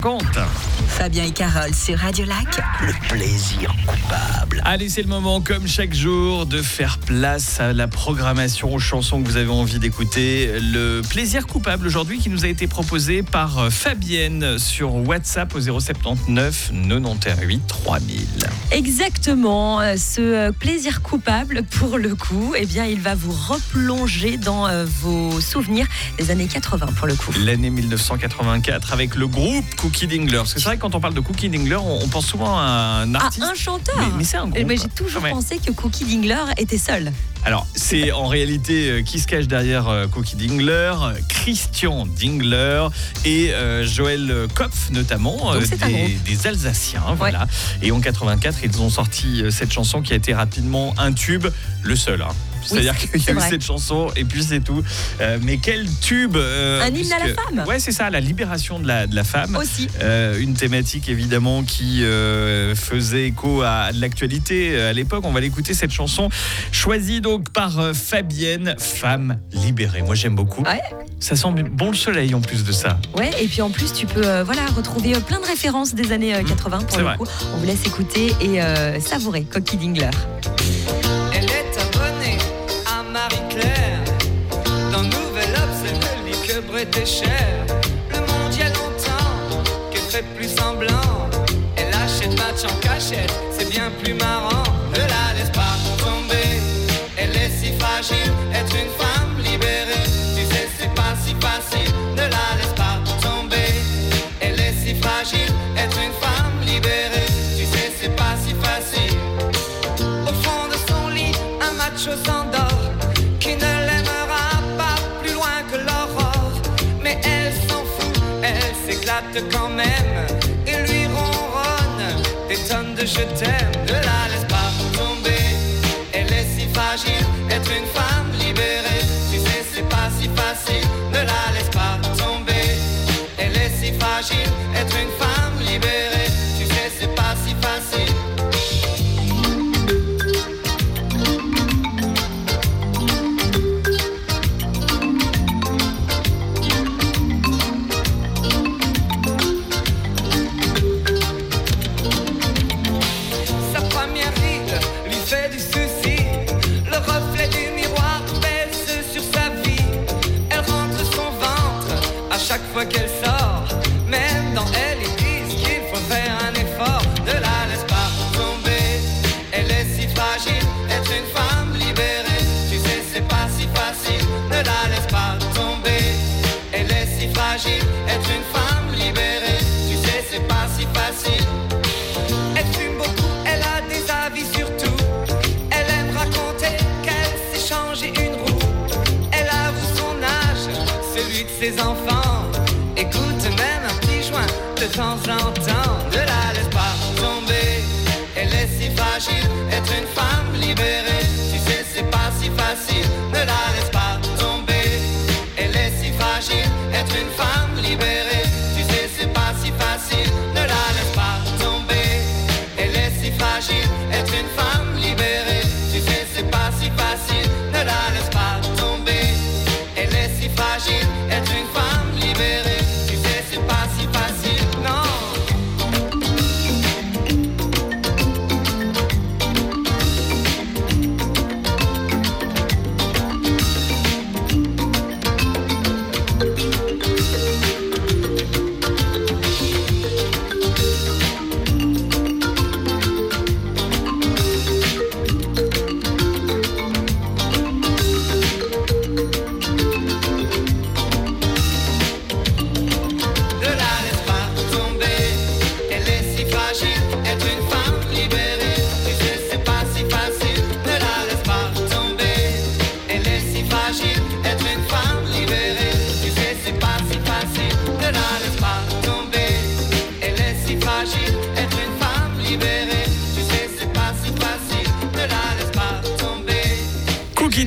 Compte. Fabien et Carole sur Radio Lac. Le plaisir coupable. Allez, c'est le moment, comme chaque jour, de faire place à la programmation, aux chansons que vous avez envie d'écouter. Le plaisir coupable aujourd'hui qui nous a été proposé par Fabienne sur WhatsApp au 079 98 3000. Exactement, ce plaisir coupable, pour le coup, eh bien, il va vous replonger dans vos souvenirs des années 80 pour le coup. L'année 1984 avec le groupe Cookie Dingler. Parce que c'est vrai que quand on parle de Cookie Dingler, on pense souvent à un artiste. Ah, un chanteur. Mais c'est un groupe. Mais j'ai toujours pensé que Cookie Dingler était seul. Alors, c'est en réalité qui se cache derrière Cookie Dingler, Christian Dingler et Joël Kopf notamment, des Alsaciens. Ouais. Voilà. Et en 84, ils ont sorti cette chanson qui a été rapidement un tube, le seul. C'est-à-dire qu'il y a eu cette chanson et puis c'est tout. Mais quel tube un hymne à la femme. Ouais, c'est ça, la libération de la femme. Aussi. Une thématique évidemment qui faisait écho à de l'actualité à l'époque. On va l'écouter, cette chanson choisie donc par Fabienne, Femme libérée. Moi j'aime beaucoup. Ouais. Ça sent bon le soleil en plus de ça. Ouais, et puis en plus tu peux retrouver plein de références des années 80 pour le coup. On vous laisse écouter et savourer Cookie Dingler. Elle est abonnée à Marie-Claire. Dans Nouvelle Obs, elle ne lit que Bret et Cher. Le monde y a longtemps qu'elle fait plus semblant. Elle achète match en cachette, c'est bien plus marrant. Ne la laisse pas tomber, elle est si fragile. Être une femme libérée, tu sais c'est pas si facile. Ne la laisse pas tomber, elle est si fragile. Être une femme libérée, tu sais c'est pas si facile. Au fond de son lit, un macho s'endort, qui ne l'aimera pas plus loin que l'aurore. Mais elle s'en fout, elle s'éclate quand même, et lui ronronne des tonnes de je t'aime. Ne la laisse pas tomber, elle est si fragile. Être une femme libérée, tu sais c'est pas si facile. Ne la laisse pas tomber, elle est si fragile. Être une femme libérée, tu sais c'est pas si facile. Sa première ride lui fait du souci. Le reflet du miroir pèse sur sa vie. Elle rentre son ventre à chaque fois qu'elle sort. Même dans elle, ils disent qu'il faut faire un effort. Ne la laisse pas tomber, elle est si fragile. Être une femme libérée, tu sais c'est pas si facile. Ne la laisse pas tomber, elle est si fragile. Être une femme libérée, tu sais c'est pas si facile. Elle fume beaucoup, elle a des avis sur tout. Elle aime raconter qu'elle s'est changé une roue. Elle avoue son âge, celui de ses enfants. Écoute même un petit joint de temps en temps. Ne la laisse pas tomber, elle est si fragile. Être une femme libérée, tu sais c'est pas si facile. Ne la laisse pas tomber, elle est si fragile. Être une femme libérée, tu sais c'est pas si facile. Ne la laisse pas tomber, elle est si fragile. Être une femme libérée, tu sais c'est pas si facile. Ne la laisse pas tomber, elle est si fragile. Être une femme libérée, tu sais c'est pas si facile. Non.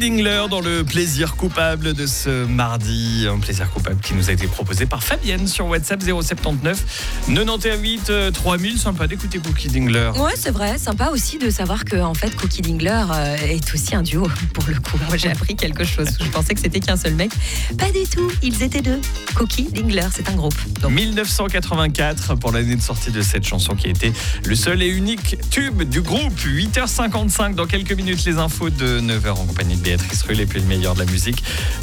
Dingler dans le plaisir coupable de ce mardi. Un plaisir coupable qui nous a été proposé par Fabienne sur WhatsApp 079 918 3000. Sympa d'écouter Cookie Dingler. Ouais, c'est vrai. Sympa aussi de savoir que en fait Cookie Dingler est aussi un duo pour le coup. Moi, j'ai appris quelque chose. Je pensais que c'était qu'un seul mec. Pas du tout. Ils étaient deux. Cookie Dingler, c'est un groupe. Donc. 1984 pour l'année de sortie de cette chanson qui a été le seul et unique tube du groupe. 8h55 dans quelques minutes les infos de 9h en compagnie de Béatrice Rulle et puis le meilleur de la musique